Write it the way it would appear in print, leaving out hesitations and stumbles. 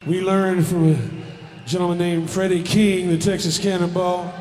We learned from a gentleman named Freddie King, the Texas Cannonball.